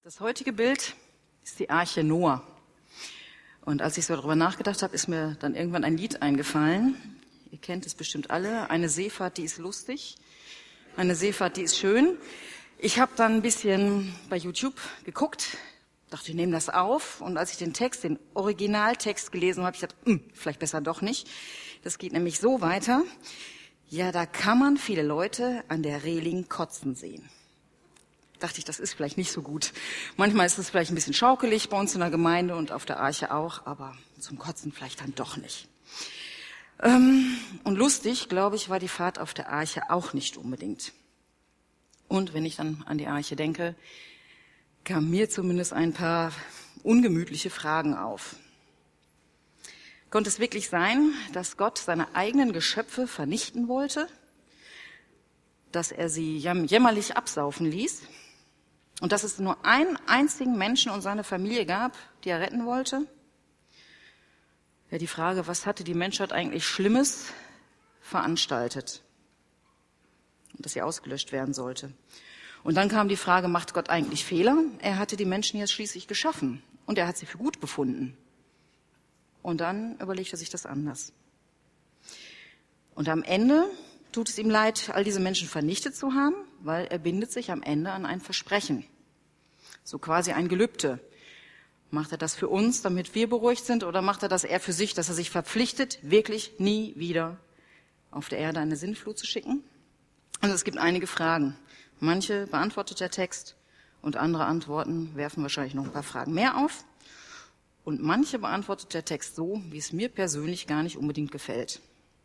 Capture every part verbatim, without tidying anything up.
Das heutige Bild ist die Arche Noah. Und als ich so darüber nachgedacht habe, ist mir dann irgendwann ein Lied eingefallen. Ihr kennt es bestimmt alle. Eine Seefahrt, die ist lustig. Eine Seefahrt, die ist schön. Ich habe dann ein bisschen bei YouTube geguckt, dachte, ich nehme das auf. Und als ich den Text, den Originaltext gelesen habe, habe ich gedacht, hm, vielleicht besser doch nicht. Das geht nämlich so weiter. Ja, da kann man viele Leute an der Reling kotzen sehen. Dachte ich, das ist vielleicht nicht so gut. Manchmal ist es vielleicht ein bisschen schaukelig bei uns in der Gemeinde und auf der Arche auch, aber zum Kotzen vielleicht dann doch nicht. Ähm, und lustig, glaube ich, war die Fahrt auf der Arche auch nicht unbedingt. Und wenn ich dann an die Arche denke, kamen mir zumindest ein paar ungemütliche Fragen auf. Konnte es wirklich sein, dass Gott seine eigenen Geschöpfe vernichten wollte? Dass er sie jämmerlich absaufen ließ? Und dass es nur einen einzigen Menschen und seine Familie gab, die er retten wollte? Ja, die Frage, was hatte die Menschheit eigentlich Schlimmes veranstaltet? Und dass sie ausgelöscht werden sollte. Und dann kam die Frage, macht Gott eigentlich Fehler? Er hatte die Menschen ja schließlich geschaffen und er hat sie für gut befunden. Und dann überlegt er sich das anders. Und am Ende tut es ihm leid, all diese Menschen vernichtet zu haben, weil er bindet sich am Ende an ein Versprechen. So quasi ein Gelübde. Macht er das für uns, damit wir beruhigt sind, oder macht er das eher für sich, dass er sich verpflichtet, wirklich nie wieder auf der Erde eine Sintflut zu schicken? Also es gibt einige Fragen. Manche beantwortet der Text und andere Antworten werfen wahrscheinlich noch ein paar Fragen mehr auf. Und manche beantwortet der Text so, wie es mir persönlich gar nicht unbedingt gefällt.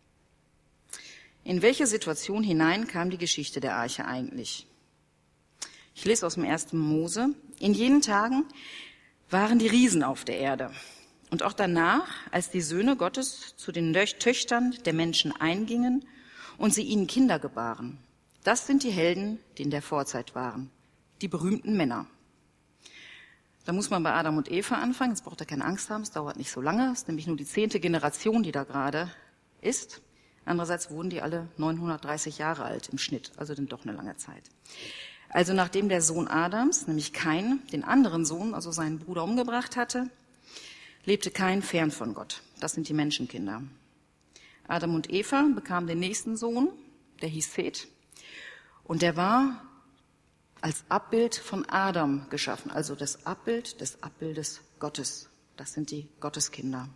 In welche Situation hinein kam die Geschichte der Arche eigentlich? Ich lese aus dem ersten Mose. In jenen Tagen waren die Riesen auf der Erde. Und auch danach, als die Söhne Gottes zu den Töchtern der Menschen eingingen und sie ihnen Kinder gebaren. Das sind die Helden, die in der Vorzeit waren. Die berühmten Männer. Da muss man bei Adam und Eva anfangen. Jetzt braucht ihr keine Angst haben, es dauert nicht so lange. Es ist nämlich nur die zehnte Generation, die da gerade ist. Andererseits wurden die alle neunhundertdreißig Jahre alt im Schnitt, also dann doch eine lange Zeit. Also nachdem der Sohn Adams, nämlich Kain, den anderen Sohn, also seinen Bruder, umgebracht hatte, lebte Kain fern von Gott. Das sind die Menschenkinder. Adam und Eva bekamen den nächsten Sohn, der hieß Seth. Und der war als Abbild von Adam geschaffen, also das Abbild des Abbildes Gottes. Das sind die Gotteskinder.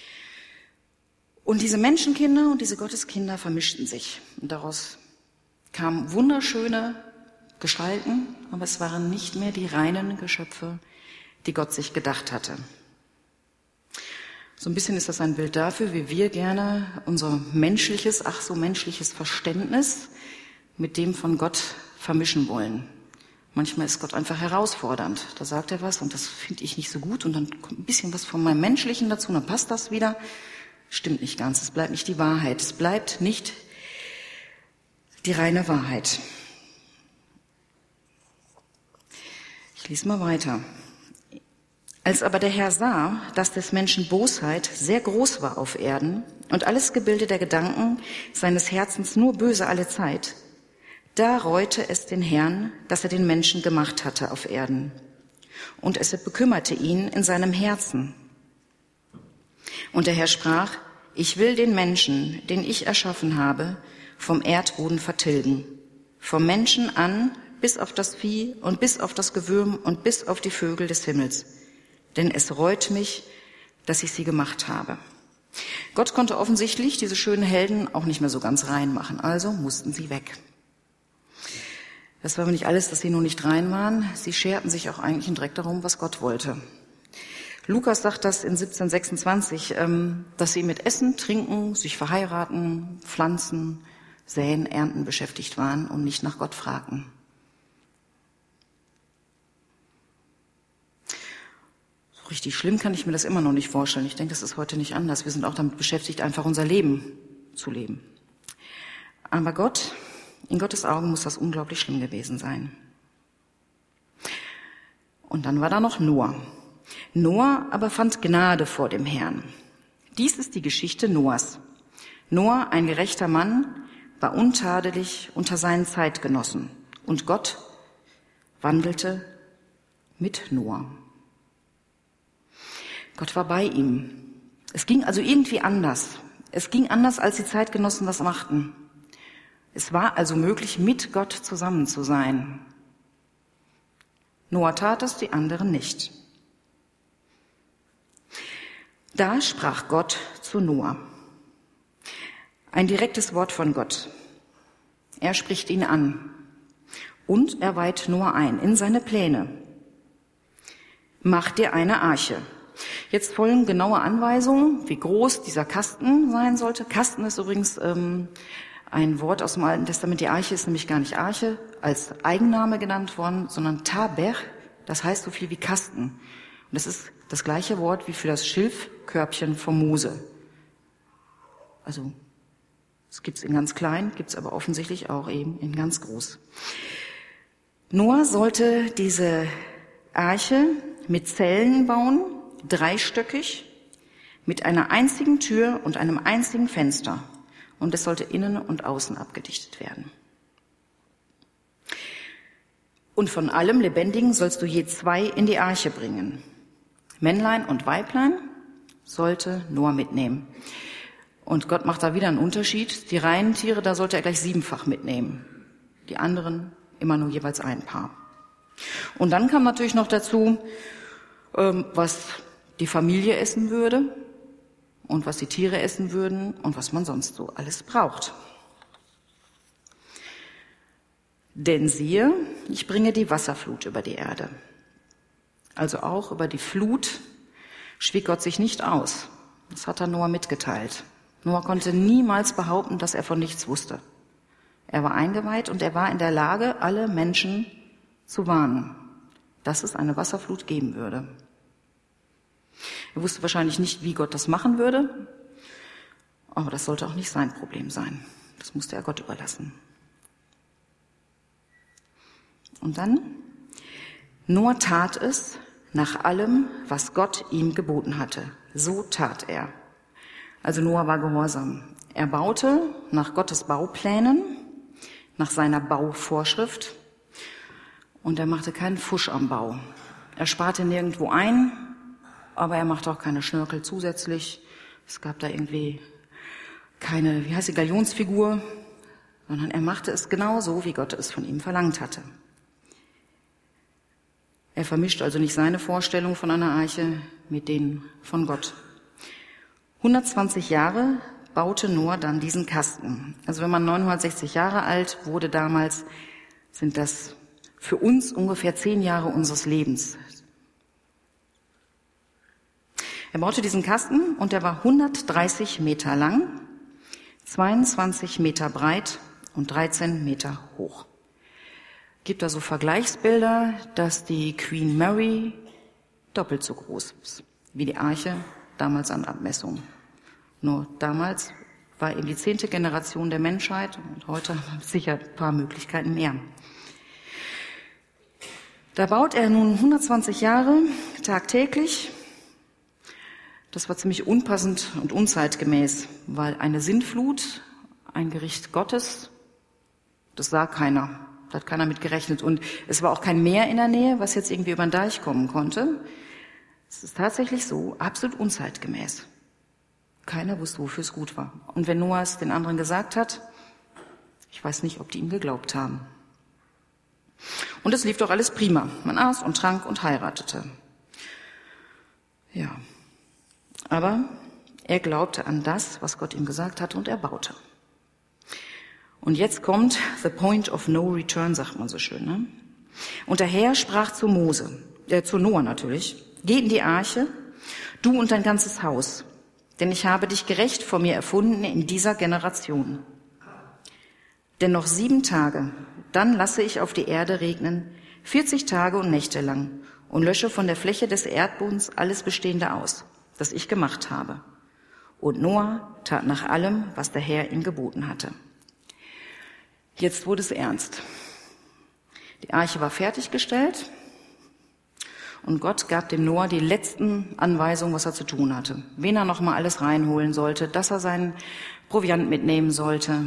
Und diese Menschenkinder und diese Gotteskinder vermischten sich. Und daraus kamen wunderschöne Gestalten, aber es waren nicht mehr die reinen Geschöpfe, die Gott sich gedacht hatte. So ein bisschen ist das ein Bild dafür, wie wir gerne unser menschliches, ach so menschliches Verständnis mit dem von Gott vermischen wollen. Manchmal ist Gott einfach herausfordernd. Da sagt er was und das finde ich nicht so gut und dann kommt ein bisschen was von meinem Menschlichen dazu und dann passt das wieder. Stimmt nicht ganz, es bleibt nicht die Wahrheit. Es bleibt nicht die reine Wahrheit. Ich lese mal weiter. Als aber der Herr sah, dass des Menschen Bosheit sehr groß war auf Erden und alles Gebilde der Gedanken seines Herzens nur böse alle Zeit, da reute es den Herrn, dass er den Menschen gemacht hatte auf Erden. Und es bekümmerte ihn in seinem Herzen. Und der Herr sprach, ich will den Menschen, den ich erschaffen habe, vom Erdboden vertilgen. Vom Menschen an bis auf das Vieh und bis auf das Gewürm und bis auf die Vögel des Himmels. Denn es reut mich, dass ich sie gemacht habe. Gott konnte offensichtlich diese schönen Helden auch nicht mehr so ganz rein machen, also mussten sie weg. Das war aber nicht alles, dass sie nur nicht rein waren. Sie scherten sich auch eigentlich direkt darum, was Gott wollte. Lukas sagt das in siebzehn sechsundzwanzig, dass sie mit Essen, Trinken, sich verheiraten, Pflanzen, Säen, Ernten beschäftigt waren und nicht nach Gott fragten. So richtig schlimm kann ich mir das immer noch nicht vorstellen. Ich denke, das ist heute nicht anders. Wir sind auch damit beschäftigt, einfach unser Leben zu leben. Aber Gott, in Gottes Augen muss das unglaublich schlimm gewesen sein. Und dann war da noch Noah. Noah aber fand Gnade vor dem Herrn. Dies ist die Geschichte Noahs. Noah, ein gerechter Mann, war untadelig unter seinen Zeitgenossen. Und Gott wandelte mit Noah. Gott war bei ihm. Es ging also irgendwie anders. Es ging anders, als die Zeitgenossen das machten. Es war also möglich, mit Gott zusammen zu sein. Noah tat es, die anderen nicht. Da sprach Gott zu Noah. Ein direktes Wort von Gott. Er spricht ihn an und er weiht Noah ein in seine Pläne. Mach dir eine Arche. Jetzt folgen genaue Anweisungen, wie groß dieser Kasten sein sollte. Kasten ist übrigens ähm, ein Wort aus dem Alten Testament. Die Arche ist nämlich gar nicht Arche als Eigenname genannt worden, sondern Taber, das heißt so viel wie Kasten. Und das ist das gleiche Wort wie für das Schilfkörbchen von Mose. Also es gibt es in ganz klein, gibt es aber offensichtlich auch eben in ganz groß. Noah sollte diese Arche mit Zellen bauen, dreistöckig, mit einer einzigen Tür und einem einzigen Fenster. Und es sollte innen und außen abgedichtet werden. Und von allem Lebendigen sollst du je zwei in die Arche bringen. Männlein und Weiblein sollte Noah mitnehmen. Und Gott macht da wieder einen Unterschied. Die reinen Tiere, da sollte er gleich siebenfach mitnehmen. Die anderen immer nur jeweils ein Paar. Und dann kam natürlich noch dazu, was die Familie essen würde und was die Tiere essen würden und was man sonst so alles braucht. Denn siehe, ich bringe die Wasserflut über die Erde. Also auch über die Flut schwieg Gott sich nicht aus. Das hat er Noah mitgeteilt. Noah konnte niemals behaupten, dass er von nichts wusste. Er war eingeweiht und er war in der Lage, alle Menschen zu warnen, dass es eine Wasserflut geben würde. Er wusste wahrscheinlich nicht, wie Gott das machen würde, aber das sollte auch nicht sein Problem sein. Das musste er Gott überlassen. Und dann, Noah tat es nach allem, was Gott ihm geboten hatte. So tat er. Also Noah war gehorsam. Er baute nach Gottes Bauplänen, nach seiner Bauvorschrift und er machte keinen Fusch am Bau. Er sparte nirgendwo ein, aber er machte auch keine Schnörkel zusätzlich. Es gab da irgendwie keine, wie heißt die, Galionsfigur, sondern er machte es genau so, wie Gott es von ihm verlangt hatte. Er vermischt also nicht seine Vorstellung von einer Arche mit denen von Gott. hundertzwanzig Jahre baute Noah dann diesen Kasten. Also wenn man neunhundertsechzig Jahre alt wurde damals, sind das für uns ungefähr zehn Jahre unseres Lebens. Er baute diesen Kasten und der war hundertdreißig Meter lang, zweiundzwanzig Meter breit und dreizehn Meter hoch. Gibt da so Vergleichsbilder, dass die Queen Mary doppelt so groß ist wie die Arche damals an Abmessungen. Nur damals war eben die zehnte Generation der Menschheit und heute haben wir sicher ein paar Möglichkeiten mehr. Da baut er nun hundertzwanzig Jahre tagtäglich. Das war ziemlich unpassend und unzeitgemäß, weil eine Sintflut, ein Gericht Gottes, das sah keiner. Da hat keiner mit gerechnet. Und es war auch kein Meer in der Nähe, was jetzt irgendwie über den Deich kommen konnte. Es ist tatsächlich so, absolut unzeitgemäß. Keiner wusste, wofür es gut war. Und wenn Noah es den anderen gesagt hat, ich weiß nicht, ob die ihm geglaubt haben. Und es lief doch alles prima. Man aß und trank und heiratete. Ja. Aber er glaubte an das, was Gott ihm gesagt hatte, und er baute. Und jetzt kommt the point of no return, sagt man so schön. Ne? Und der Herr sprach zu Mose, äh, zu Noah natürlich, geh in die Arche, du und dein ganzes Haus, denn ich habe dich gerecht vor mir erfunden in dieser Generation. Denn noch sieben Tage, dann lasse ich auf die Erde regnen, vierzig Tage und Nächte lang, und lösche von der Fläche des Erdbodens alles Bestehende aus, das ich gemacht habe. Und Noah tat nach allem, was der Herr ihm geboten hatte. Jetzt wurde es ernst. Die Arche war fertiggestellt und Gott gab dem Noah die letzten Anweisungen, was er zu tun hatte. Wen er noch mal alles reinholen sollte, dass er seinen Proviant mitnehmen sollte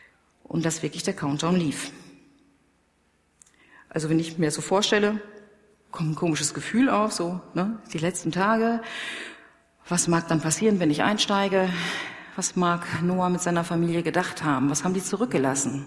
und dass wirklich der Countdown lief. Also wenn ich mir so vorstelle, kommt ein komisches Gefühl auf, so, ne, die letzten Tage. Was mag dann passieren, wenn ich einsteige? Was mag Noah mit seiner Familie gedacht haben? Was haben die zurückgelassen?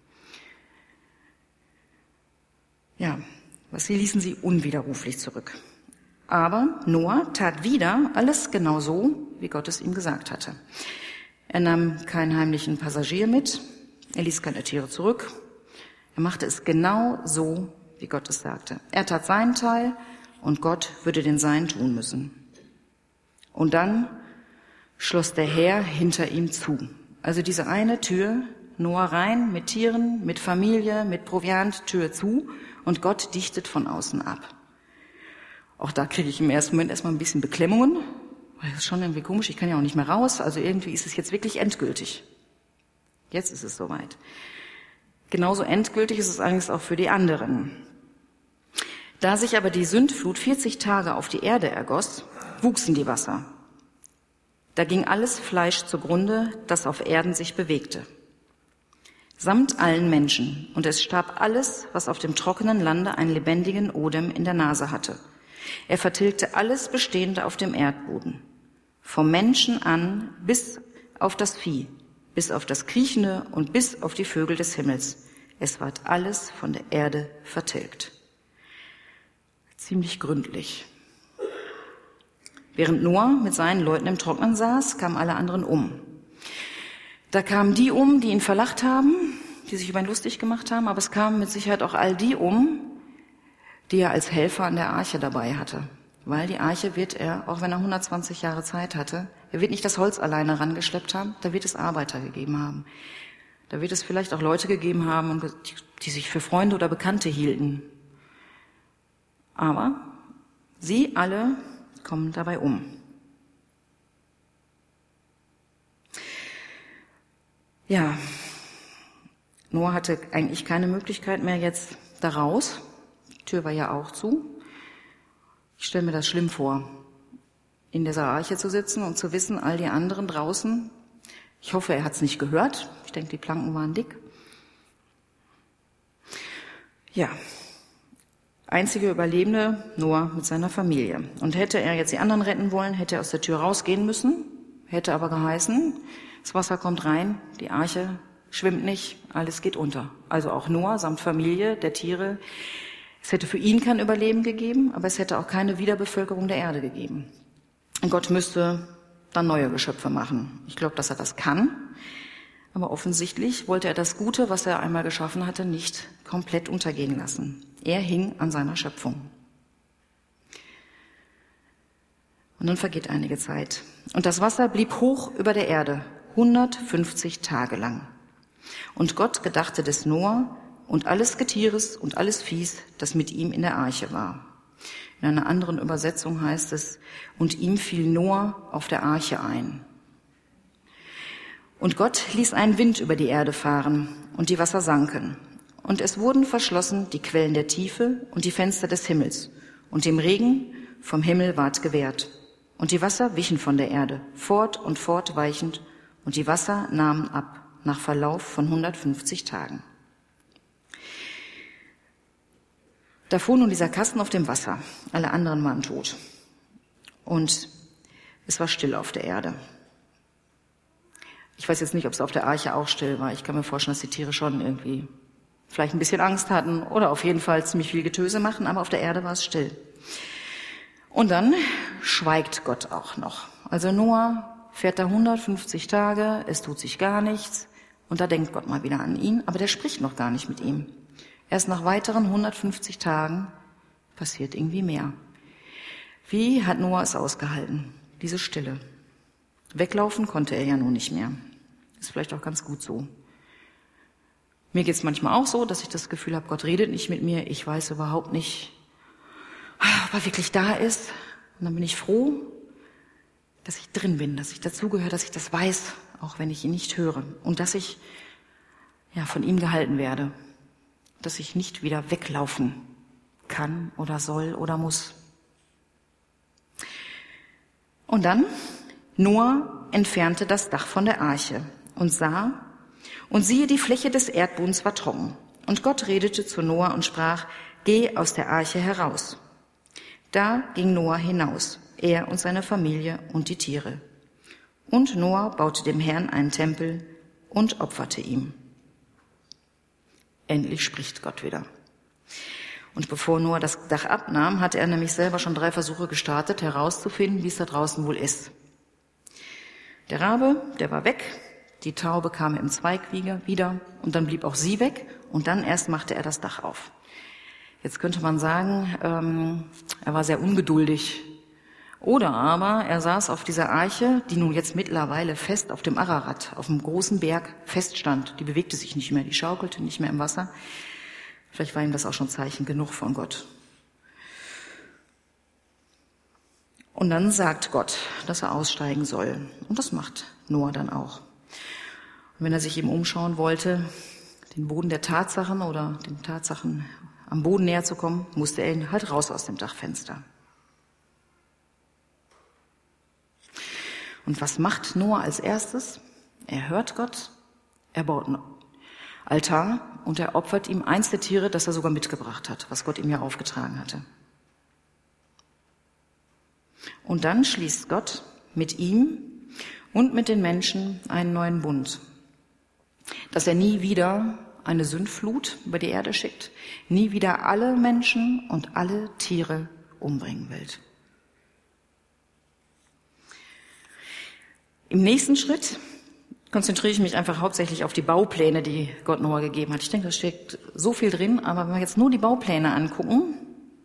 Ja, was sie ließen sie unwiderruflich zurück. Aber Noah tat wieder alles genau so, wie Gott es ihm gesagt hatte. Er nahm keinen heimlichen Passagier mit, er ließ keine Tiere zurück. Er machte es genau so, wie Gott es sagte. Er tat seinen Teil und Gott würde den seinen tun müssen. Und dann schloss der Herr hinter ihm zu. Also diese eine Tür, Noah rein, mit Tieren, mit Familie, mit Proviant, Tür zu und Gott dichtet von außen ab. Auch da kriege ich im ersten Moment erstmal ein bisschen Beklemmungen, weil das ist schon irgendwie komisch, ich kann ja auch nicht mehr raus, also irgendwie ist es jetzt wirklich endgültig. Jetzt ist es soweit. Genauso endgültig ist es allerdings auch für die anderen. Da sich aber die Sündflut vierzig Tage auf die Erde ergoss, wuchsen die Wasser. Da ging alles Fleisch zugrunde, das auf Erden sich bewegte, samt allen Menschen. Und es starb alles, was auf dem trockenen Lande einen lebendigen Odem in der Nase hatte. Er vertilgte alles Bestehende auf dem Erdboden, vom Menschen an bis auf das Vieh, bis auf das Kriechende und bis auf die Vögel des Himmels. Es ward alles von der Erde vertilgt. Ziemlich gründlich. Während Noah mit seinen Leuten im Trocknen saß, kamen alle anderen um. Da kamen die um, die ihn verlacht haben, die sich über ihn lustig gemacht haben, aber es kamen mit Sicherheit auch all die um, die er als Helfer an der Arche dabei hatte. Weil die Arche wird er, auch wenn er hundertzwanzig Jahre Zeit hatte, er wird nicht das Holz alleine rangeschleppt haben, da wird es Arbeiter gegeben haben. Da wird es vielleicht auch Leute gegeben haben, die sich für Freunde oder Bekannte hielten. Aber sie alle kommen dabei um. Ja, Noah hatte eigentlich keine Möglichkeit mehr jetzt da raus. Die Tür war ja auch zu. Ich stelle mir das schlimm vor, in dieser Arche zu sitzen und zu wissen, all die anderen draußen, ich hoffe, er hat es nicht gehört. Ich denke, die Planken waren dick. Ja, einzige Überlebende, Noah mit seiner Familie. Und hätte er jetzt die anderen retten wollen, hätte er aus der Tür rausgehen müssen, hätte aber geheißen, das Wasser kommt rein, die Arche schwimmt nicht, alles geht unter. Also auch Noah samt Familie, der Tiere. Es hätte für ihn kein Überleben gegeben, aber es hätte auch keine Wiederbevölkerung der Erde gegeben. Und Gott müsste dann neue Geschöpfe machen. Ich glaube, dass er das kann, aber offensichtlich wollte er das Gute, was er einmal geschaffen hatte, nicht komplett untergehen lassen. Er hing an seiner Schöpfung. Und dann vergeht einige Zeit. Und das Wasser blieb hoch über der Erde, hundertfünfzig Tage lang. Und Gott gedachte des Noah und alles Getieres und alles Viehs, das mit ihm in der Arche war. In einer anderen Übersetzung heißt es, und ihm fiel Noah auf der Arche ein. Und Gott ließ einen Wind über die Erde fahren, und die Wasser sanken. Und es wurden verschlossen die Quellen der Tiefe und die Fenster des Himmels. Und dem Regen vom Himmel ward gewährt. Und die Wasser wichen von der Erde, fort und fort weichend, und die Wasser nahmen ab nach Verlauf von hundertfünfzig Tagen. Da fuhr nun dieser Kasten auf dem Wasser, alle anderen waren tot. Und es war still auf der Erde. Ich weiß jetzt nicht, ob es auf der Arche auch still war. Ich kann mir vorstellen, dass die Tiere schon irgendwie vielleicht ein bisschen Angst hatten oder auf jeden Fall ziemlich viel Getöse machen, aber auf der Erde war es still. Und dann schweigt Gott auch noch. Also Noah fährt da hundertfünfzig Tage, es tut sich gar nichts und da denkt Gott mal wieder an ihn, aber der spricht noch gar nicht mit ihm. Erst nach weiteren hundertfünfzig Tagen passiert irgendwie mehr. Wie hat Noah es ausgehalten? Diese Stille. Weglaufen konnte er ja nun nicht mehr. Ist vielleicht auch ganz gut so. Mir geht's manchmal auch so, dass ich das Gefühl habe, Gott redet nicht mit mir. Ich weiß überhaupt nicht, ob er wirklich da ist. Und dann bin ich froh, dass ich drin bin, dass ich dazugehöre, dass ich das weiß, auch wenn ich ihn nicht höre. Und dass ich ja von ihm gehalten werde. Dass ich nicht wieder weglaufen kann oder soll oder muss. Und dann, Noah entfernte das Dach von der Arche und sah, und siehe, die Fläche des Erdbodens war trocken. Und Gott redete zu Noah und sprach, geh aus der Arche heraus, Da ging Noah hinaus, er und seine Familie und die Tiere. Und Noah baute dem Herrn einen Tempel und opferte ihm. Endlich spricht Gott wieder. Und bevor Noah das Dach abnahm, hatte er nämlich selber schon drei Versuche gestartet, herauszufinden, wie es da draußen wohl ist. Der Rabe, der war weg, die Taube kam im Zweig wieder und dann blieb auch sie weg und dann erst machte er das Dach auf. Jetzt könnte man sagen, ähm, er war sehr ungeduldig. Oder aber er saß auf dieser Arche, die nun jetzt mittlerweile fest auf dem Ararat, auf dem großen Berg feststand. Die bewegte sich nicht mehr, die schaukelte nicht mehr im Wasser. Vielleicht war ihm das auch schon Zeichen genug von Gott. Und dann sagt Gott, dass er aussteigen soll. Und das macht Noah dann auch. Und wenn er sich eben umschauen wollte, den Boden der Tatsachen oder den Tatsachen am Boden näher zu kommen, musste er halt raus aus dem Dachfenster. Und was macht Noah als erstes? Er hört Gott, er baut einen Altar und er opfert ihm eins der Tiere, das er sogar mitgebracht hat, was Gott ihm ja aufgetragen hatte. Und dann schließt Gott mit ihm und mit den Menschen einen neuen Bund, dass er nie wieder eine Sündflut über die Erde schickt, nie wieder alle Menschen und alle Tiere umbringen will. Im nächsten Schritt konzentriere ich mich einfach hauptsächlich auf die Baupläne, die Gott Noah gegeben hat. Ich denke, da steckt so viel drin, aber wenn wir jetzt nur die Baupläne angucken,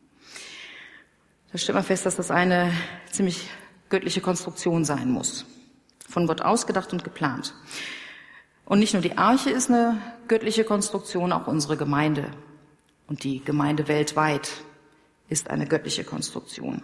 da stellt man fest, dass das eine ziemlich göttliche Konstruktion sein muss. Von Gott ausgedacht und geplant. Und nicht nur die Arche ist eine göttliche Konstruktion, auch unsere Gemeinde. Und die Gemeinde weltweit ist eine göttliche Konstruktion.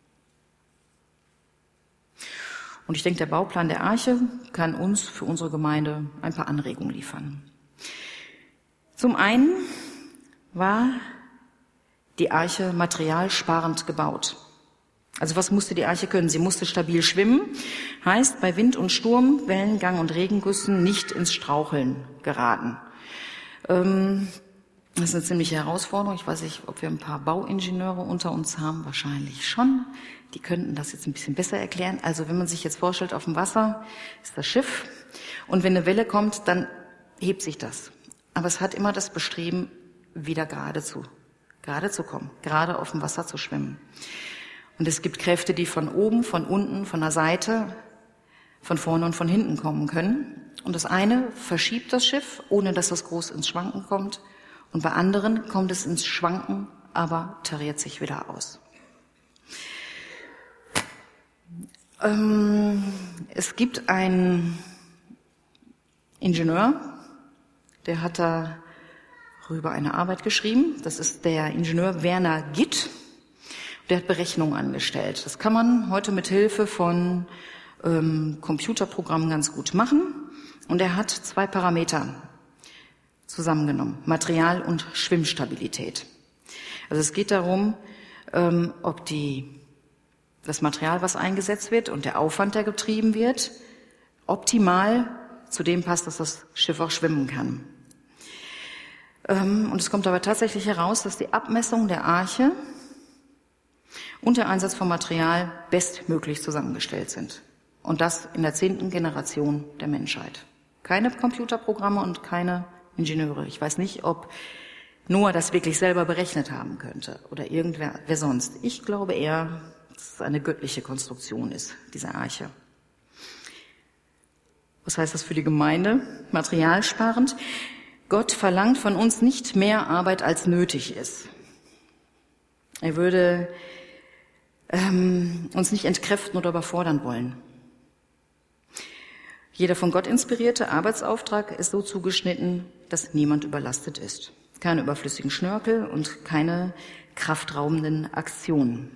Und ich denke, der Bauplan der Arche kann uns für unsere Gemeinde ein paar Anregungen liefern. Zum einen war die Arche materialsparend gebaut. Also was musste die Arche können? Sie musste stabil schwimmen, heißt bei Wind und Sturm, Wellengang und Regengüssen nicht ins Straucheln geraten. Ähm, das ist eine ziemliche Herausforderung. Ich weiß nicht, ob wir ein paar Bauingenieure unter uns haben. Wahrscheinlich schon. Die könnten das jetzt ein bisschen besser erklären. Also wenn man sich jetzt vorstellt, auf dem Wasser ist das Schiff und wenn eine Welle kommt, dann hebt sich das. Aber es hat immer das Bestreben, wieder gerade zu, gerade zu kommen, gerade auf dem Wasser zu schwimmen. Und es gibt Kräfte, die von oben, von unten, von der Seite, von vorne und von hinten kommen können. Und das eine verschiebt das Schiff, ohne dass das groß ins Schwanken kommt. Und bei anderen kommt es ins Schwanken, aber tariert sich wieder aus. Ähm, es gibt einen Ingenieur, der hat darüber eine Arbeit geschrieben. Das ist der Ingenieur Werner Gitt. Der hat Berechnungen angestellt. Das kann man heute mit Hilfe von ähm, Computerprogrammen ganz gut machen. Und er hat zwei Parameter zusammengenommen: Material- und Schwimmstabilität. Also es geht darum, ähm, ob die, das Material, was eingesetzt wird und der Aufwand, der getrieben wird, optimal zu dem passt, dass das Schiff auch schwimmen kann. Ähm, und es kommt dabei tatsächlich heraus, dass die Abmessung der Arche und der Einsatz von Material bestmöglich zusammengestellt sind. Und das in der zehnten Generation der Menschheit. Keine Computerprogramme und keine Ingenieure. Ich weiß nicht, ob Noah das wirklich selber berechnet haben könnte oder irgendwer wer sonst. Ich glaube eher, dass es eine göttliche Konstruktion ist, diese Arche. Was heißt das für die Gemeinde? Materialsparend. Gott verlangt von uns nicht mehr Arbeit, als nötig ist. Er würde ähm, uns nicht entkräften oder überfordern wollen. Jeder von Gott inspirierte Arbeitsauftrag ist so zugeschnitten, dass niemand überlastet ist. Keine überflüssigen Schnörkel und keine kraftraubenden Aktionen.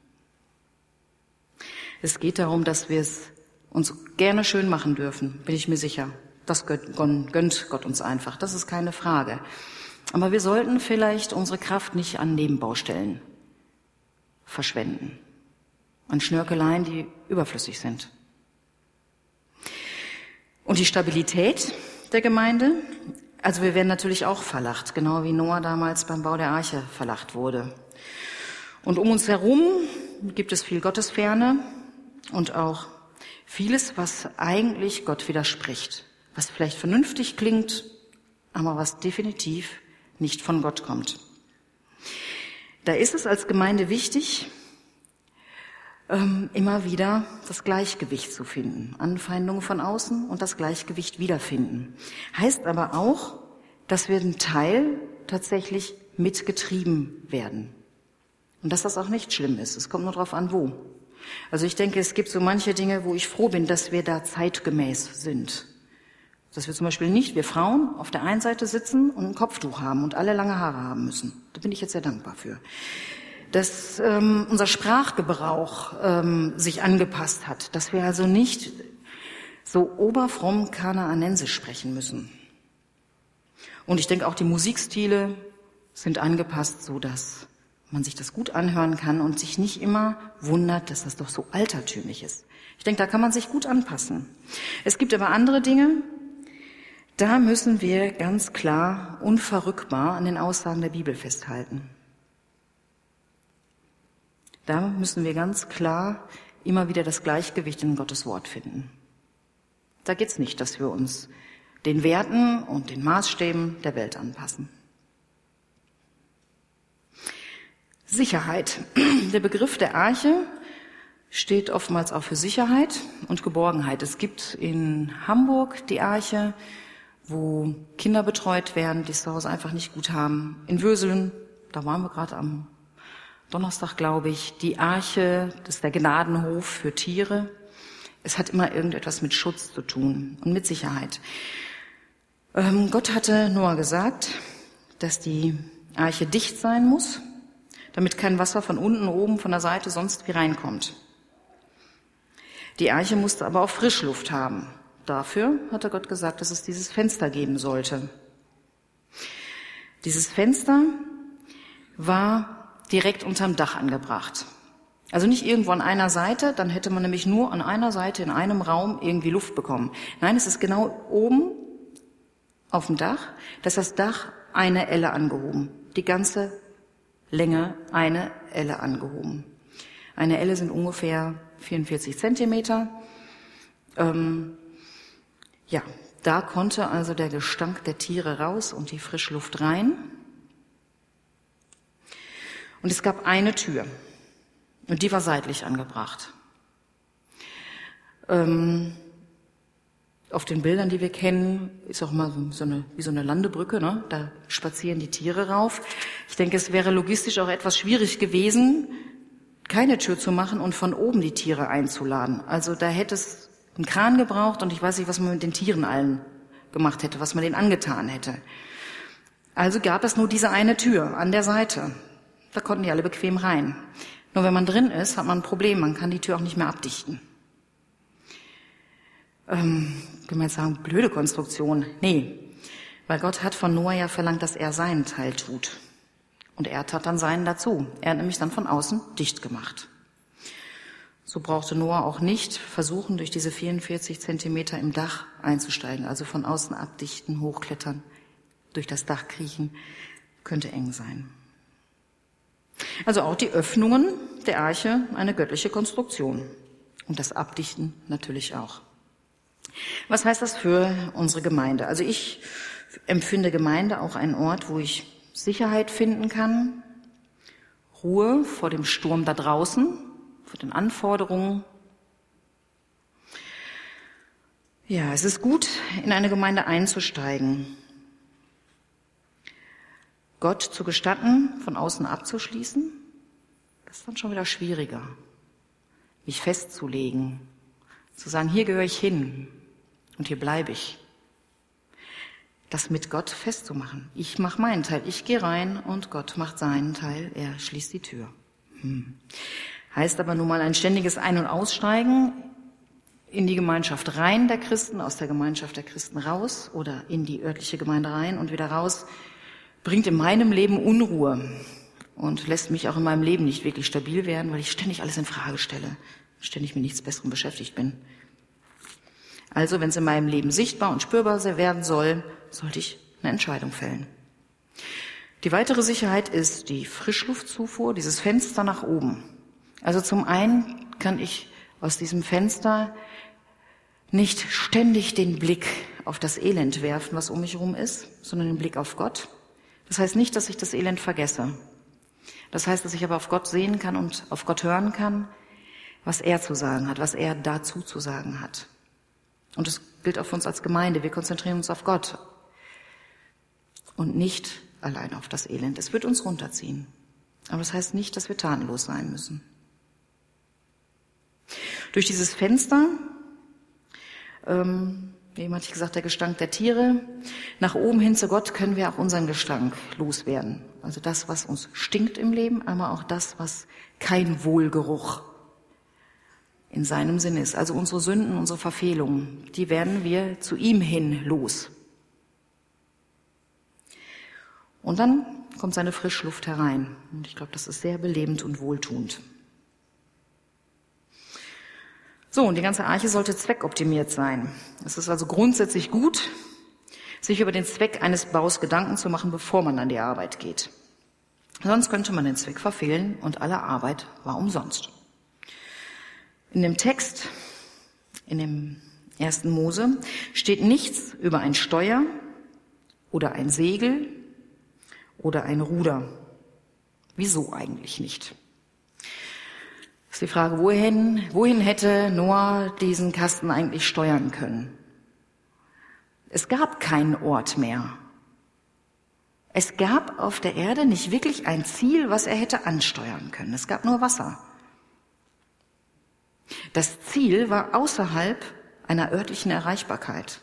Es geht darum, dass wir es uns gerne schön machen dürfen, bin ich mir sicher. Das gönnt Gott uns einfach, das ist keine Frage. Aber wir sollten vielleicht unsere Kraft nicht an Nebenbaustellen verschwenden. An Schnörkeleien, die überflüssig sind. Und die Stabilität der Gemeinde, also wir werden natürlich auch verlacht, genau wie Noah damals beim Bau der Arche verlacht wurde. Und um uns herum gibt es viel Gottesferne und auch vieles, was eigentlich Gott widerspricht, was vielleicht vernünftig klingt, aber was definitiv nicht von Gott kommt. Da ist es als Gemeinde wichtig, immer wieder das Gleichgewicht zu finden. Anfeindungen von außen und das Gleichgewicht wiederfinden. Heißt aber auch, dass wir einen Teil tatsächlich mitgetrieben werden. Und dass das auch nicht schlimm ist. Es kommt nur darauf an, wo. Also ich denke, es gibt so manche Dinge, wo ich froh bin, dass wir da zeitgemäß sind. Dass wir zum Beispiel nicht, wir Frauen, auf der einen Seite sitzen und ein Kopftuch haben und alle lange Haare haben müssen. Da bin ich jetzt sehr dankbar für. Dass ähm, unser Sprachgebrauch ähm, sich angepasst hat. Dass wir also nicht so oberfromm kanaanensisch sprechen müssen. Und ich denke auch, die Musikstile sind angepasst, so dass man sich das gut anhören kann und sich nicht immer wundert, dass das doch so altertümlich ist. Ich denke, da kann man sich gut anpassen. Es gibt aber andere Dinge, da müssen wir ganz klar, unverrückbar an den Aussagen der Bibel festhalten. Da müssen wir ganz klar immer wieder das Gleichgewicht in Gottes Wort finden. Da geht's nicht, dass wir uns den Werten und den Maßstäben der Welt anpassen. Sicherheit. Der Begriff der Arche steht oftmals auch für Sicherheit und Geborgenheit. Es gibt in Hamburg die Arche, wo Kinder betreut werden, die es zu Hause einfach nicht gut haben. In Würselen, da waren wir gerade am Donnerstag, glaube ich, die Arche, das ist der Gnadenhof für Tiere. Es hat immer irgendetwas mit Schutz zu tun und mit Sicherheit. Ähm, Gott hatte Noah gesagt, dass die Arche dicht sein muss, damit kein Wasser von unten, oben, von der Seite sonst wie reinkommt. Die Arche musste aber auch Frischluft haben. Dafür hatte Gott gesagt, dass es dieses Fenster geben sollte. Dieses Fenster war direkt unterm Dach angebracht. Also nicht irgendwo an einer Seite, dann hätte man nämlich nur an einer Seite in einem Raum irgendwie Luft bekommen. Nein, es ist genau oben auf dem Dach, dass das Dach eine Elle angehoben. Die ganze Länge eine Elle angehoben. Eine Elle sind ungefähr vierundvierzig Zentimeter. Ähm, ja, da konnte also der Gestank der Tiere raus und die Frischluft rein. Und es gab eine Tür und die war seitlich angebracht. Ähm, auf den Bildern, die wir kennen, ist auch mal so eine, wie so eine Landebrücke, ne? Da spazieren die Tiere rauf. Ich denke, es wäre logistisch auch etwas schwierig gewesen, keine Tür zu machen und von oben die Tiere einzuladen. Also da hätte es einen Kran gebraucht und ich weiß nicht, was man mit den Tieren allen gemacht hätte, was man denen angetan hätte. Also gab es nur diese eine Tür an der Seite. Da konnten die alle bequem rein. Nur wenn man drin ist, hat man ein Problem. Man kann die Tür auch nicht mehr abdichten. Ähm, können wir jetzt sagen, blöde Konstruktion? Nee, weil Gott hat von Noah ja verlangt, dass er seinen Teil tut. Und er tat dann seinen dazu. Er hat nämlich dann von außen dicht gemacht. So brauchte Noah auch nicht versuchen, durch diese vierundvierzig Zentimeter im Dach einzusteigen. Also von außen abdichten, hochklettern, durch das Dach kriechen, könnte eng sein. Also auch die Öffnungen der Arche eine göttliche Konstruktion. Und das Abdichten natürlich auch. Was heißt das für unsere Gemeinde? Also ich empfinde Gemeinde auch einen Ort, wo ich Sicherheit finden kann, Ruhe vor dem Sturm da draußen, vor den Anforderungen. Ja, es ist gut, in eine Gemeinde einzusteigen, Gott zu gestatten, von außen abzuschließen. Das ist dann schon wieder schwieriger, mich festzulegen, zu sagen, hier gehöre ich hin und hier bleibe ich. Das mit Gott festzumachen. Ich mache meinen Teil, ich gehe rein und Gott macht seinen Teil, er schließt die Tür. Hm. Heißt aber nun mal ein ständiges Ein- und Aussteigen in die Gemeinschaft rein der Christen, aus der Gemeinschaft der Christen raus oder in die örtliche Gemeinde rein und wieder raus, bringt in meinem Leben Unruhe und lässt mich auch in meinem Leben nicht wirklich stabil werden, weil ich ständig alles in Frage stelle, ständig mit nichts Besserem beschäftigt bin. Also, wenn es in meinem Leben sichtbar und spürbar werden soll, sollte ich eine Entscheidung fällen. Die weitere Sicherheit ist die Frischluftzufuhr, dieses Fenster nach oben. Also zum einen kann ich aus diesem Fenster nicht ständig den Blick auf das Elend werfen, was um mich herum ist, sondern den Blick auf Gott. Das heißt nicht, dass ich das Elend vergesse. Das heißt, dass ich aber auf Gott sehen kann und auf Gott hören kann, was er zu sagen hat, was er dazu zu sagen hat. Und das gilt auch für uns als Gemeinde. Wir konzentrieren uns auf Gott und nicht allein auf das Elend. Es wird uns runterziehen. Aber das heißt nicht, dass wir tatenlos sein müssen. Durch dieses Fenster, ähm, eben hatte ich gesagt, der Gestank der Tiere, nach oben hin zu Gott können wir auch unseren Gestank loswerden. Also das, was uns stinkt im Leben, aber auch das, was kein Wohlgeruch in seinem Sinn ist. Also unsere Sünden, unsere Verfehlungen, die werden wir zu ihm hin los. Und dann kommt seine Frischluft herein. Und ich glaube, das ist sehr belebend und wohltuend. So, und die ganze Arche sollte zweckoptimiert sein. Es ist also grundsätzlich gut, sich über den Zweck eines Baus Gedanken zu machen, bevor man an die Arbeit geht. Sonst könnte man den Zweck verfehlen und alle Arbeit war umsonst. In dem Text, in dem ersten Mose, steht nichts über ein Steuer oder ein Segel oder ein Ruder. Wieso eigentlich nicht? Das ist die Frage, wohin, wohin hätte Noah diesen Kasten eigentlich steuern können? Es gab keinen Ort mehr. Es gab auf der Erde nicht wirklich ein Ziel, was er hätte ansteuern können. Es gab nur Wasser. Das Ziel war außerhalb einer örtlichen Erreichbarkeit.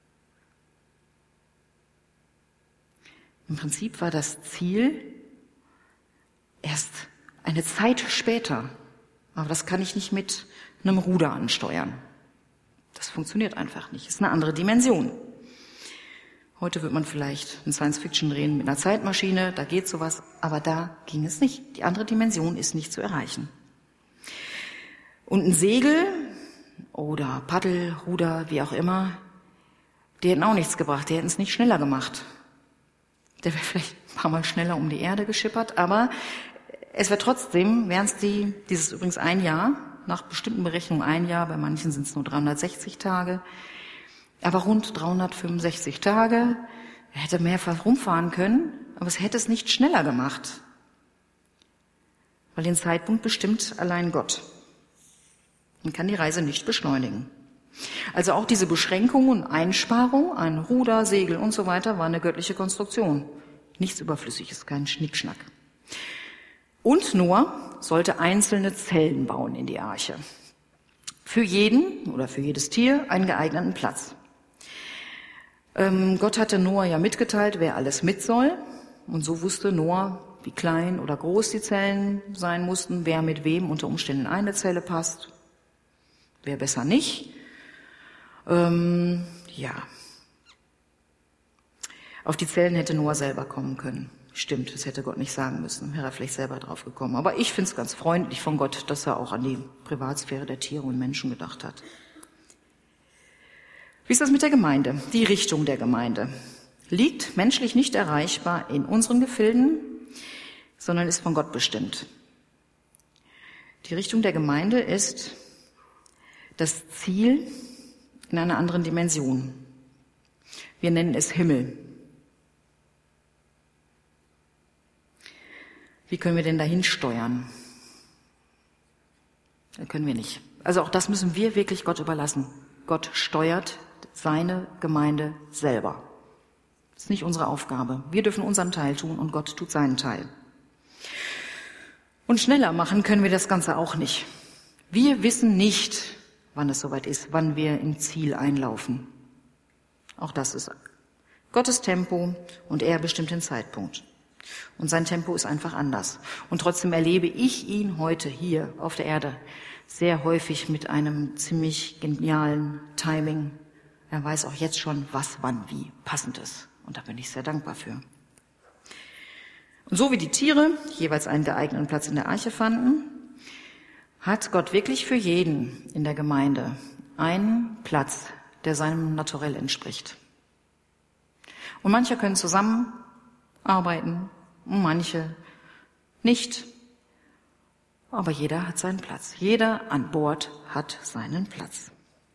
Im Prinzip war das Ziel erst eine Zeit später. Aber das kann ich nicht mit einem Ruder ansteuern. Das funktioniert einfach nicht. Das ist eine andere Dimension. Heute wird man vielleicht in Science-Fiction drehen mit einer Zeitmaschine, da geht sowas, aber da ging es nicht. Die andere Dimension ist nicht zu erreichen. Und ein Segel oder Paddel, Ruder, wie auch immer, die hätten auch nichts gebracht, die hätten es nicht schneller gemacht. Der wäre vielleicht ein paar Mal schneller um die Erde geschippert, aber es wäre trotzdem, wären es die, dieses übrigens ein Jahr, nach bestimmten Berechnungen ein Jahr, bei manchen sind es nur dreihundertsechzig Tage, aber rund dreihundertfünfundsechzig Tage, er hätte mehrfach rumfahren können, aber es hätte es nicht schneller gemacht, weil den Zeitpunkt bestimmt allein Gott. Man kann die Reise nicht beschleunigen. Also auch diese Beschränkung und Einsparung, ein Ruder, Segel und so weiter, war eine göttliche Konstruktion. Nichts Überflüssiges, kein Schnickschnack. Und Noah sollte einzelne Zellen bauen in die Arche. Für jeden oder für jedes Tier einen geeigneten Platz. Ähm, Gott hatte Noah ja mitgeteilt, wer alles mit soll. Und so wusste Noah, wie klein oder groß die Zellen sein mussten, wer mit wem unter Umständen in eine Zelle passt, wer besser nicht. Ähm, ja. Auf die Zellen hätte Noah selber kommen können. Stimmt, das hätte Gott nicht sagen müssen, wäre er vielleicht selber drauf gekommen. Aber ich finde es ganz freundlich von Gott, dass er auch an die Privatsphäre der Tiere und Menschen gedacht hat. Wie ist das mit der Gemeinde? Die Richtung der Gemeinde liegt menschlich nicht erreichbar in unseren Gefilden, sondern ist von Gott bestimmt. Die Richtung der Gemeinde ist das Ziel in einer anderen Dimension. Wir nennen es Himmel. Wie können wir denn dahin steuern? Das können wir nicht. Also auch das müssen wir wirklich Gott überlassen. Gott steuert seine Gemeinde selber. Das ist nicht unsere Aufgabe. Wir dürfen unseren Teil tun und Gott tut seinen Teil. Und schneller machen können wir das Ganze auch nicht. Wir wissen nicht, wann es soweit ist, wann wir im Ziel einlaufen. Auch das ist Gottes Tempo und er bestimmt den Zeitpunkt. Und sein Tempo ist einfach anders. Und trotzdem erlebe ich ihn heute hier auf der Erde sehr häufig mit einem ziemlich genialen Timing. Er weiß auch jetzt schon, was, wann, wie passend ist. Und da bin ich sehr dankbar für. Und so wie die Tiere jeweils einen geeigneten Platz in der Arche fanden, hat Gott wirklich für jeden in der Gemeinde einen Platz, der seinem Naturell entspricht. Und manche können zusammenarbeiten, manche nicht. Aber jeder hat seinen Platz. Jeder an Bord hat seinen Platz.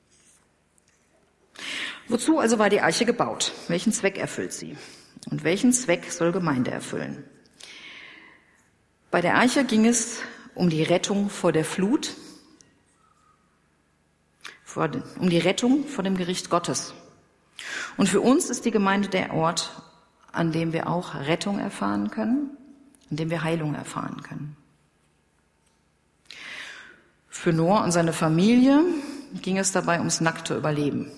Wozu also war die Arche gebaut? Welchen Zweck erfüllt sie? Und welchen Zweck soll Gemeinde erfüllen? Bei der Arche ging es um die Rettung vor der Flut, vor, um die Rettung vor dem Gericht Gottes. Und für uns ist die Gemeinde der Ort, an dem wir auch Rettung erfahren können, an dem wir Heilung erfahren können. Für Noah und seine Familie ging es dabei ums nackte Überleben.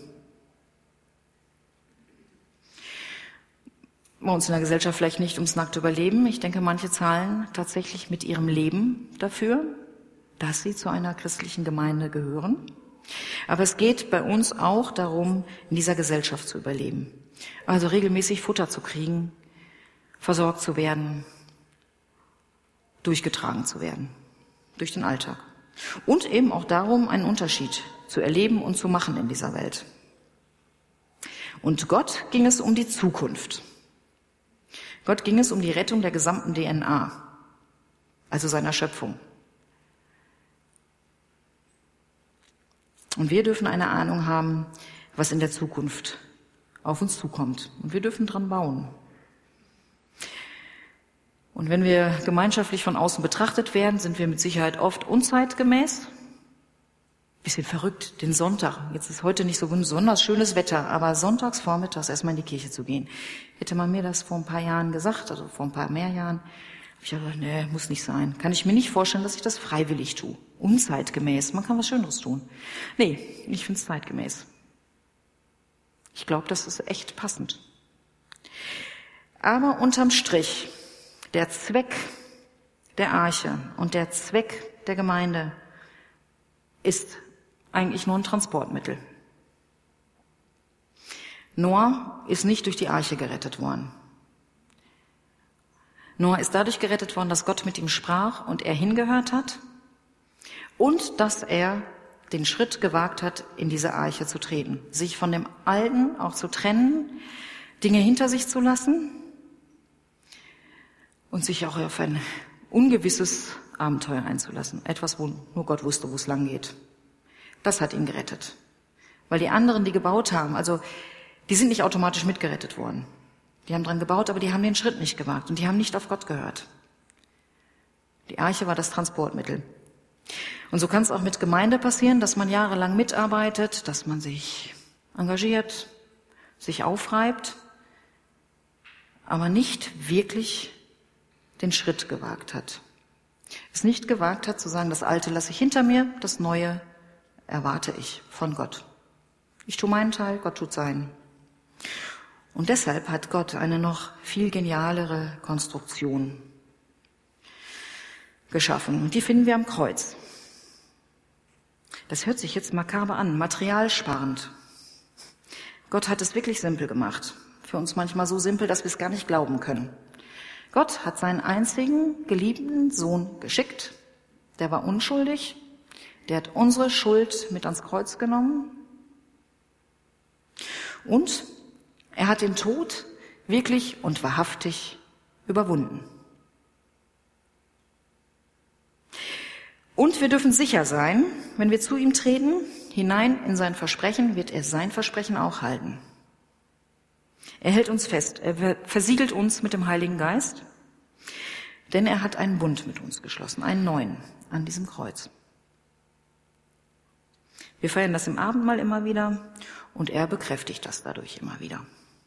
Bei uns in der Gesellschaft vielleicht nicht ums nackte Überleben. Ich denke, manche zahlen tatsächlich mit ihrem Leben dafür, dass sie zu einer christlichen Gemeinde gehören. Aber es geht bei uns auch darum, in dieser Gesellschaft zu überleben. Also regelmäßig Futter zu kriegen, versorgt zu werden, durchgetragen zu werden durch den Alltag. Und eben auch darum, einen Unterschied zu erleben und zu machen in dieser Welt. Und Gott ging es um die Zukunft. Gott ging es um die Rettung der gesamten D N A, also seiner Schöpfung. Und wir dürfen eine Ahnung haben, was in der Zukunft auf uns zukommt. Und wir dürfen dran bauen. Und wenn wir gemeinschaftlich von außen betrachtet werden, sind wir mit Sicherheit oft unzeitgemäß. Bisschen verrückt, den Sonntag. Jetzt ist heute nicht so besonders schönes Wetter, aber sonntags vormittags erstmal in die Kirche zu gehen. Hätte man mir das vor ein paar Jahren gesagt, also vor ein paar mehr Jahren, habe ich gesagt, nee, muss nicht sein. Kann ich mir nicht vorstellen, dass ich das freiwillig tue. Unzeitgemäß, man kann was Schöneres tun. Nee, ich finde es zeitgemäß. Ich glaube, das ist echt passend. Aber unterm Strich, der Zweck der Arche und der Zweck der Gemeinde ist eigentlich nur ein Transportmittel. Noah ist nicht durch die Arche gerettet worden. Noah ist dadurch gerettet worden, dass Gott mit ihm sprach und er hingehört hat und dass er den Schritt gewagt hat, in diese Arche zu treten, sich von dem Alten auch zu trennen, Dinge hinter sich zu lassen und sich auch auf ein ungewisses Abenteuer einzulassen. Etwas, wo nur Gott wusste, wo es lang geht. Das hat ihn gerettet. Weil die anderen, die gebaut haben, also die sind nicht automatisch mitgerettet worden. Die haben dran gebaut, aber die haben den Schritt nicht gewagt und die haben nicht auf Gott gehört. Die Arche war das Transportmittel. Und so kann es auch mit Gemeinde passieren, dass man jahrelang mitarbeitet, dass man sich engagiert, sich aufreibt, aber nicht wirklich den Schritt gewagt hat. Es nicht gewagt hat zu sagen, das Alte lasse ich hinter mir, das Neue erwarte ich von Gott. Ich tue meinen Teil, Gott tut seinen. Und deshalb hat Gott eine noch viel genialere Konstruktion geschaffen. Und die finden wir am Kreuz. Das hört sich jetzt makaber an, materialsparend. Gott hat es wirklich simpel gemacht. Für uns manchmal so simpel, dass wir es gar nicht glauben können. Gott hat seinen einzigen geliebten Sohn geschickt. Der war unschuldig. Der hat unsere Schuld mit ans Kreuz genommen. Und er hat den Tod wirklich und wahrhaftig überwunden. Und wir dürfen sicher sein, wenn wir zu ihm treten, hinein in sein Versprechen, wird er sein Versprechen auch halten. Er hält uns fest, er versiegelt uns mit dem Heiligen Geist, denn er hat einen Bund mit uns geschlossen, einen neuen, an diesem Kreuz. Wir feiern das im Abendmahl immer wieder und er bekräftigt das dadurch immer wieder.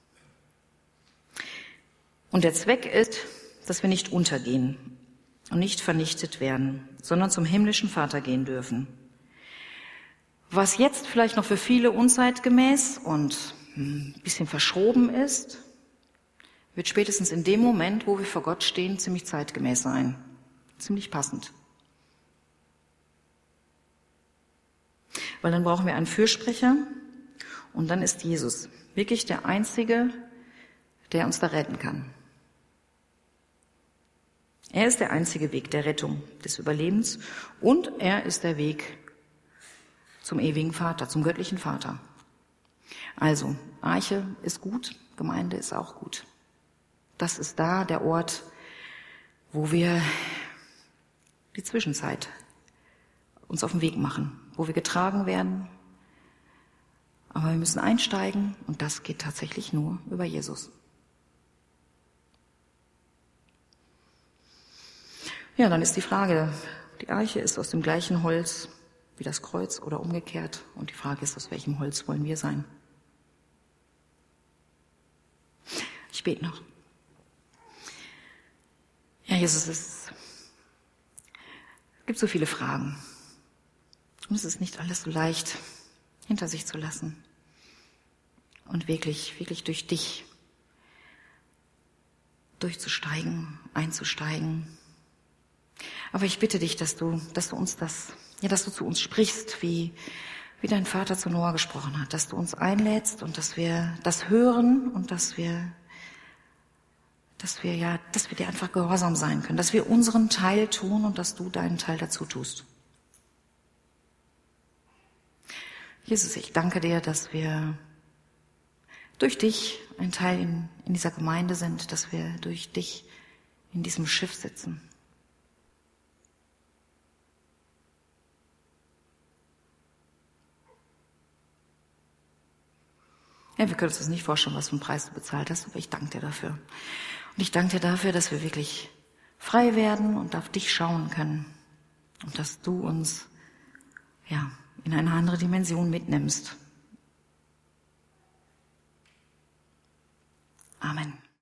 Und der Zweck ist, dass wir nicht untergehen und nicht vernichtet werden, sondern zum himmlischen Vater gehen dürfen. Was jetzt vielleicht noch für viele unzeitgemäß und ein bisschen verschoben ist, wird spätestens in dem Moment, wo wir vor Gott stehen, ziemlich zeitgemäß sein. Ziemlich passend. Weil dann brauchen wir einen Fürsprecher und dann ist Jesus wirklich der Einzige, der uns da retten kann. Er ist der einzige Weg der Rettung, des Überlebens und er ist der Weg zum ewigen Vater, zum göttlichen Vater. Also, Arche ist gut, Gemeinde ist auch gut. Das ist da der Ort, wo wir die Zwischenzeit uns auf den Weg machen, wo wir getragen werden. Aber wir müssen einsteigen und das geht tatsächlich nur über Jesus. Ja, dann ist die Frage, die Arche ist aus dem gleichen Holz wie das Kreuz oder umgekehrt. Und die Frage ist, aus welchem Holz wollen wir sein? Ich bete noch. Ja, Jesus, es gibt so viele Fragen. Und es ist nicht alles so leicht, hinter sich zu lassen. Und wirklich, wirklich durch dich durchzusteigen, einzusteigen. Aber ich bitte dich, dass du, dass du uns das, ja, dass du zu uns sprichst, wie, wie dein Vater zu Noah gesprochen hat, dass du uns einlädst und dass wir das hören und dass wir, dass wir ja, dass wir dir einfach gehorsam sein können, dass wir unseren Teil tun und dass du deinen Teil dazu tust. Jesus, ich danke dir, dass wir durch dich ein Teil in, in dieser Gemeinde sind, dass wir durch dich in diesem Schiff sitzen. Ja, wir können uns das nicht vorstellen, was für einen Preis du bezahlt hast, aber ich danke dir dafür. Und ich danke dir dafür, dass wir wirklich frei werden und auf dich schauen können. Und dass du uns, ja, in eine andere Dimension mitnimmst. Amen.